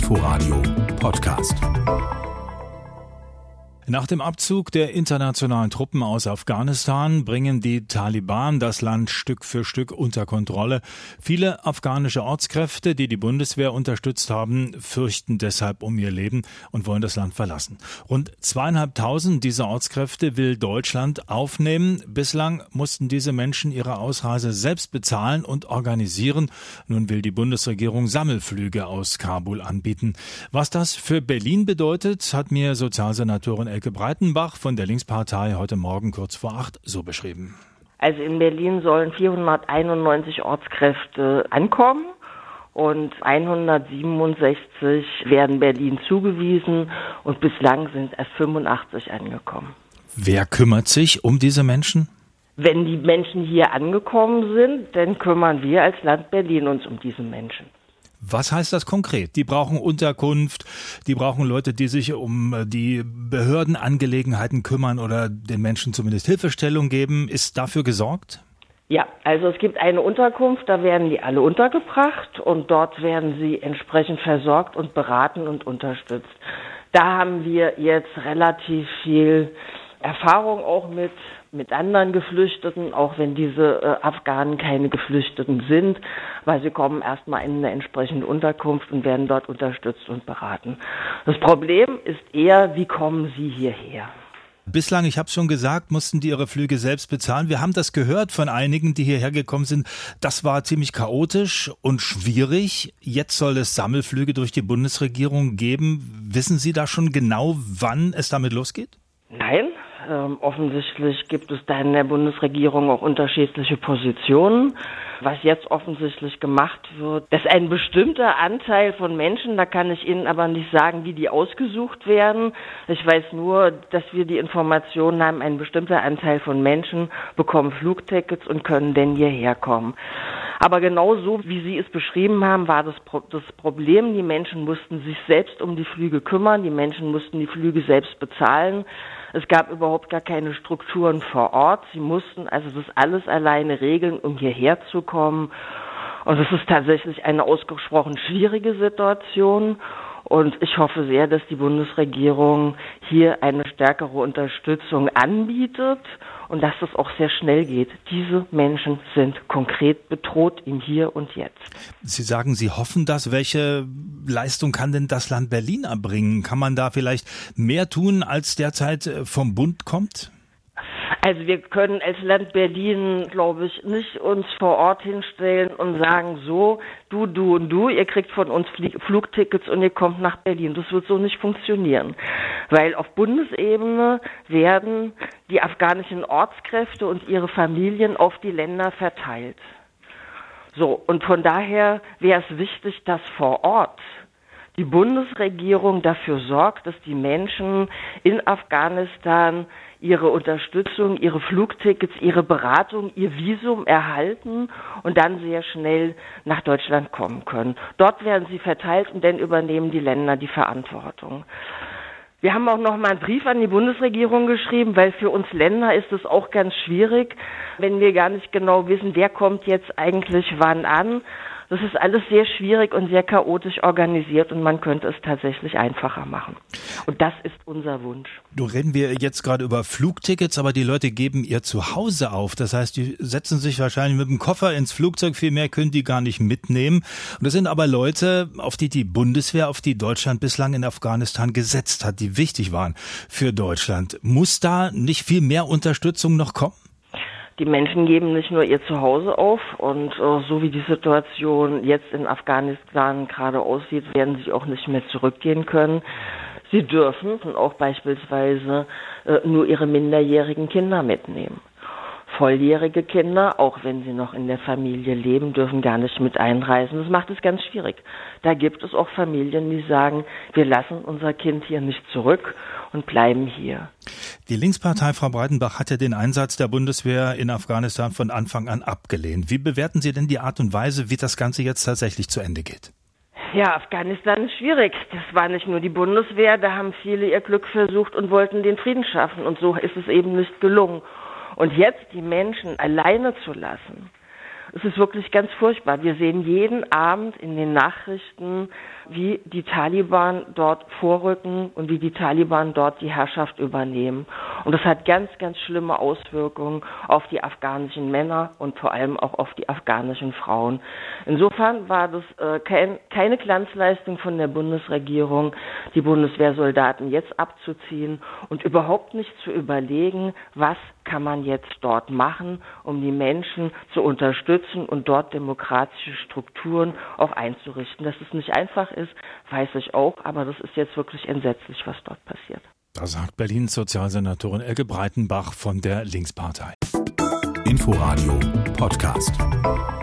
Inforadio Podcast. Nach dem Abzug der internationalen Truppen aus Afghanistan bringen die Taliban das Land Stück für Stück unter Kontrolle. Viele afghanische Ortskräfte, die die Bundeswehr unterstützt haben, fürchten deshalb um ihr Leben und wollen das Land verlassen. Rund 2.500 dieser Ortskräfte will Deutschland aufnehmen. Bislang mussten diese Menschen ihre Ausreise selbst bezahlen und organisieren. Nun will die Bundesregierung Sammelflüge aus Kabul anbieten. Was das für Berlin bedeutet, hat mir Sozialsenatorin Elke Breitenbach von der Linkspartei heute Morgen kurz vor 8 so beschrieben. Also in Berlin sollen 491 Ortskräfte ankommen und 167 werden Berlin zugewiesen und bislang sind erst 85 angekommen. Wer kümmert sich um diese Menschen? Wenn die Menschen hier angekommen sind, dann kümmern wir als Land Berlin uns um diese Menschen. Was heißt das konkret? Die brauchen Unterkunft, die brauchen Leute, die sich um die Behördenangelegenheiten kümmern oder den Menschen zumindest Hilfestellung geben. Ist dafür gesorgt? Ja, also es gibt eine Unterkunft, da werden die alle untergebracht und dort werden sie entsprechend versorgt und beraten und unterstützt. Da haben wir jetzt relativ viel Erfahrung auch mit anderen Geflüchteten, auch wenn diese Afghanen keine Geflüchteten sind, weil sie kommen erstmal in eine entsprechende Unterkunft und werden dort unterstützt und beraten. Das Problem ist eher, wie kommen sie hierher? Bislang, ich habe es schon gesagt, mussten die ihre Flüge selbst bezahlen. Wir haben das gehört von einigen, die hierher gekommen sind. Das war ziemlich chaotisch und schwierig. Jetzt soll es Sammelflüge durch die Bundesregierung geben. Wissen Sie da schon genau, wann es damit losgeht? Nein. Offensichtlich gibt es da in der Bundesregierung auch unterschiedliche Positionen. Was jetzt offensichtlich gemacht wird, dass ein bestimmter Anteil von Menschen, da kann ich Ihnen aber nicht sagen, wie die ausgesucht werden. Ich weiß nur, dass wir die Informationen haben, ein bestimmter Anteil von Menschen bekommen Flugtickets und können denn hierher kommen. Aber genau so, wie Sie es beschrieben haben, war das Problem. Die Menschen mussten sich selbst um die Flüge kümmern, die Menschen mussten die Flüge selbst bezahlen. Es gab überhaupt gar keine Strukturen vor Ort. Sie mussten also das alles alleine regeln, um hierher zu kommen. Und es ist tatsächlich eine ausgesprochen schwierige Situation. Und ich hoffe sehr, dass die Bundesregierung hier eine stärkere Unterstützung anbietet und dass es auch sehr schnell geht. Diese Menschen sind konkret bedroht im Hier und Jetzt. Sie sagen, Sie hoffen das. Welche Leistung kann denn das Land Berlin erbringen? Kann man da vielleicht mehr tun, als derzeit vom Bund kommt? Also wir können als Land Berlin, glaube ich, nicht uns vor Ort hinstellen und sagen, so, du und du, ihr kriegt von uns Flugtickets und ihr kommt nach Berlin. Das wird so nicht funktionieren, weil auf Bundesebene werden die afghanischen Ortskräfte und ihre Familien auf die Länder verteilt. So, und von daher wäre es wichtig, dass vor Ort die Bundesregierung dafür sorgt, dass die Menschen in Afghanistan ihre Unterstützung, ihre Flugtickets, ihre Beratung, ihr Visum erhalten und dann sehr schnell nach Deutschland kommen können. Dort werden sie verteilt und dann übernehmen die Länder die Verantwortung. Wir haben auch noch mal einen Brief an die Bundesregierung geschrieben, weil für uns Länder ist es auch ganz schwierig, wenn wir gar nicht genau wissen, wer kommt jetzt eigentlich wann an. Das ist alles sehr schwierig und sehr chaotisch organisiert und man könnte es tatsächlich einfacher machen. Und das ist unser Wunsch. Nun reden wir jetzt gerade über Flugtickets, aber die Leute geben ihr Zuhause auf. Das heißt, die setzen sich wahrscheinlich mit dem Koffer ins Flugzeug, viel mehr können die gar nicht mitnehmen. Und das sind aber Leute, auf die Bundeswehr, auf die Deutschland bislang in Afghanistan gesetzt hat, die wichtig waren für Deutschland. Muss da nicht viel mehr Unterstützung noch kommen? Die Menschen geben nicht nur ihr Zuhause auf und so wie die Situation jetzt in Afghanistan gerade aussieht, werden sie auch nicht mehr zurückgehen können. Sie dürfen auch beispielsweise nur ihre minderjährigen Kinder mitnehmen. Volljährige Kinder, auch wenn sie noch in der Familie leben, dürfen gar nicht mit einreisen. Das macht es ganz schwierig. Da gibt es auch Familien, die sagen, wir lassen unser Kind hier nicht zurück und bleiben hier. Die Linkspartei, Frau Breitenbach, hat ja den Einsatz der Bundeswehr in Afghanistan von Anfang an abgelehnt. Wie bewerten Sie denn die Art und Weise, wie das Ganze jetzt tatsächlich zu Ende geht? Ja, Afghanistan ist schwierig. Das war nicht nur die Bundeswehr, da haben viele ihr Glück versucht und wollten den Frieden schaffen. Und so ist es eben nicht gelungen. Und jetzt die Menschen alleine zu lassen, Es ist wirklich ganz furchtbar. Wir sehen jeden Abend in den Nachrichten, wie die Taliban dort vorrücken und wie die Taliban dort die Herrschaft übernehmen. Und das hat ganz, ganz schlimme Auswirkungen auf die afghanischen Männer und vor allem auch auf die afghanischen Frauen. Insofern war das keine Glanzleistung von der Bundesregierung, die Bundeswehrsoldaten jetzt abzuziehen und überhaupt nicht zu überlegen, was kann man jetzt dort machen, um die Menschen zu unterstützen und dort demokratische Strukturen auch einzurichten. Dass es nicht einfach ist, weiß ich auch, aber das ist jetzt wirklich entsetzlich, was dort passiert. Da sagt Berlins Sozialsenatorin Elke Breitenbach von der Linkspartei. Inforadio Podcast.